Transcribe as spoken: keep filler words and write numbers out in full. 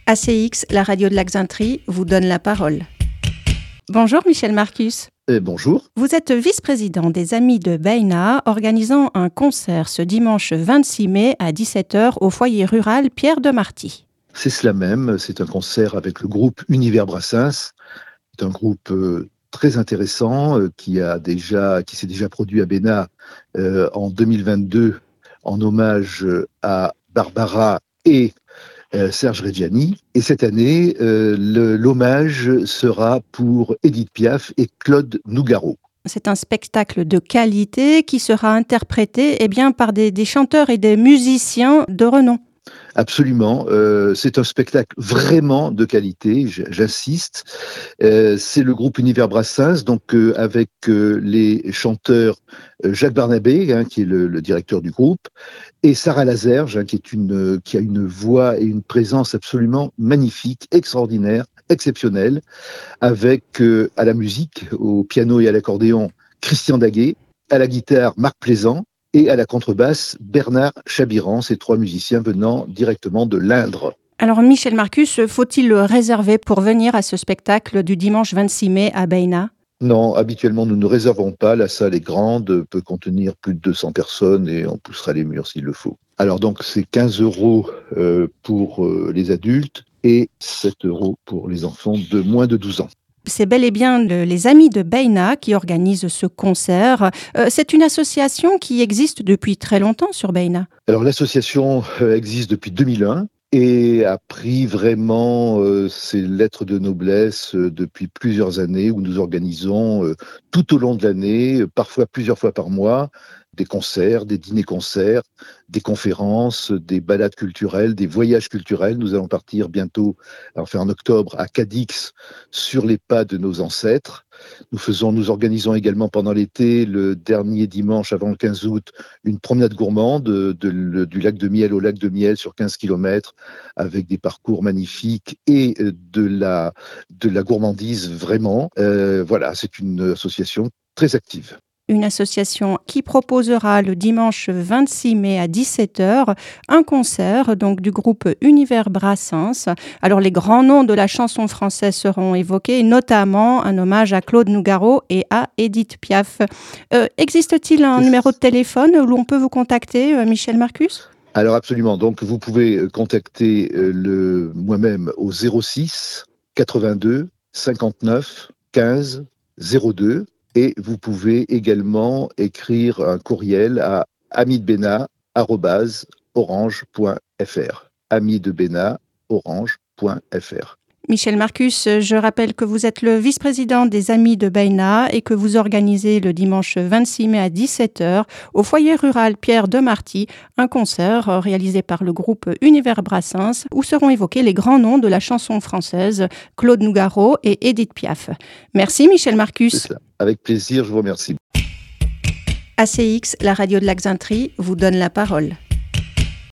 A C X, la radio de la Xainterie, vous donne la parole. Bonjour Michel Marcus. Et bonjour. Vous êtes vice-président des Amis de Baïna, organisant un concert ce dimanche vingt-six mai à dix-sept heures au foyer rural Pierre de Marty. C'est cela même, c'est un concert avec le groupe Univers Brassens. C'est un groupe euh, très intéressant euh, qui, a déjà, qui s'est déjà produit à Baïna euh, en deux mille vingt-deux en hommage à Barbara et euh, Serge Reggiani. Et cette année, euh, le, l'hommage sera pour Édith Piaf et Claude Nougaro. C'est un spectacle de qualité qui sera interprété eh bien, par des, des chanteurs et des musiciens de renom. Absolument, euh, c'est un spectacle vraiment de qualité, j'insiste. Euh, c'est le groupe Univers Brassens, donc euh, avec euh, les chanteurs euh, Jacques Barnabé, hein, qui est le, le directeur du groupe, et Sarah Lazerge, hein, qui est une, qui a une voix et une présence absolument magnifique, extraordinaire, exceptionnelle, avec euh, à la musique, au piano et à l'accordéon, Christian Daguet, à la guitare, Marc Plaisant, et à la contrebasse, Bernard Chabiran, ces trois musiciens venant directement de l'Indre. Alors Michel Marcus, faut-il le réserver pour venir à ce spectacle du dimanche vingt-six mai à Baïna ? Non, habituellement nous ne réservons pas, la salle est grande, peut contenir plus de deux cents personnes et on poussera les murs s'il le faut. Alors donc c'est quinze euros euh, pour euh, les adultes et sept euros pour les enfants de moins de douze ans. C'est bel et bien le, les Amis de Baïna qui organisent ce concert. Euh, c'est une association qui existe depuis très longtemps sur Baïna. Alors l'association existe depuis deux mille un et a pris vraiment euh, ses lettres de noblesse euh, depuis plusieurs années où nous organisons euh, tout au long de l'année, parfois plusieurs fois par mois, des concerts, des dîners-concerts, des conférences, des balades culturelles, des voyages culturels. Nous allons partir bientôt, enfin en octobre, à Cadix, sur les pas de nos ancêtres. Nous faisons, nous organisons également pendant l'été, le dernier dimanche avant le quinze août, une promenade gourmande de, de, de, du lac de Miel au lac de Miel sur quinze kilomètres, avec des parcours magnifiques et de la, de la gourmandise vraiment. Euh, voilà, c'est une association très active. Une association qui proposera le dimanche vingt-six mai à dix-sept heures un concert donc du groupe Univers Brassens. Alors les grands noms de la chanson française seront évoqués, notamment un hommage à Claude Nougaro et à Édith Piaf. Euh, existe-t-il un numéro de téléphone où l'on peut vous contacter, euh, Michel Marcus ? Alors absolument, donc vous pouvez contacter euh, le, moi-même au zéro six quatre-vingt-deux cinquante-neuf quinze zéro deux. Et vous pouvez également écrire un courriel à amidebena arobase orange point f r. amidebena orange point f r. Michel Marcus, je rappelle que vous êtes le vice-président des Amis de Baïna et que vous organisez le dimanche vingt-six mai à dix-sept heures au foyer rural Pierre de Marty un concert réalisé par le groupe Univers Brassens où seront évoqués les grands noms de la chanson française, Claude Nougaro et Édith Piaf. Merci Michel Marcus. C'est ça. Avec plaisir, je vous remercie. A C X, la radio de la Xainterie, vous donne la parole.